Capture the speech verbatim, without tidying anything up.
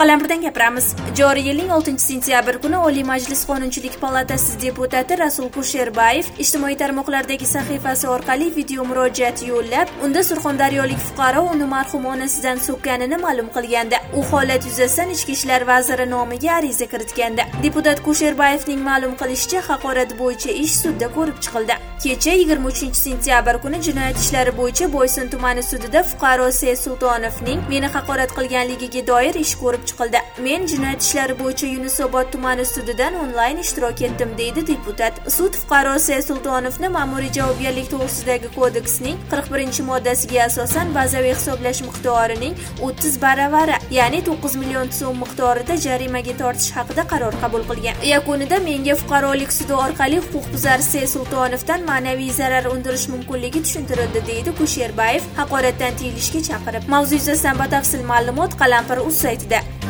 Qalampirdan gapiramiz. Joriy yilning oltinchi sentyabr kuni Oliy Majlis Qonunchilik palatasi deputati Rasul Kusherbayev ijtimoiy tarmoqlardagi sahifasi orqali video murojaat yo'llab, unda surxondaryolik fuqaro uni marhum onasidan so'kkanini ma'lum qilgandi. U holat yuzasidan Ichki ishlar vaziri nomiga ariza kiritgandi. Deputat Kusherbayevning ma'lum qilishicha, haqorat bo'yicha ish sudda ko'rib chiqildi. Kecha yigirma uchinchi sentyabr kuni jinoyat ishlari bo'yicha Boysun tumani sudida fuqaro S. Sultonovning meni haqorat qilganligiga doir ish ko'rib chiqildi. Men jinoyat ishlari bo'yicha Yunusobod tumani sudidan onlayn ishtirok etdim, deydi deputat. Sud fuqaro S. Sultonovni ma'muriy javobgarlik to'g'risidagi kodeksning qirq birinchi moddasiga asosan bazaviy hisoblash miqdorining o'ttiz baravari, ya'ni to'qqiz million so'm miqdorida jarimaga tortish haqida qaror qabul qilgan. Yakunida menga fuqarolik sudi orqali huquqbuzar S. Sultonovdan ma'naviy zarar undirish mumkinligi tushuntirildi, deydi Kusherbayev haqoratdan tiyilishga chaqirib. Mavzu yuzasidan batafsil ma'lumot Qalampir.uz saytida.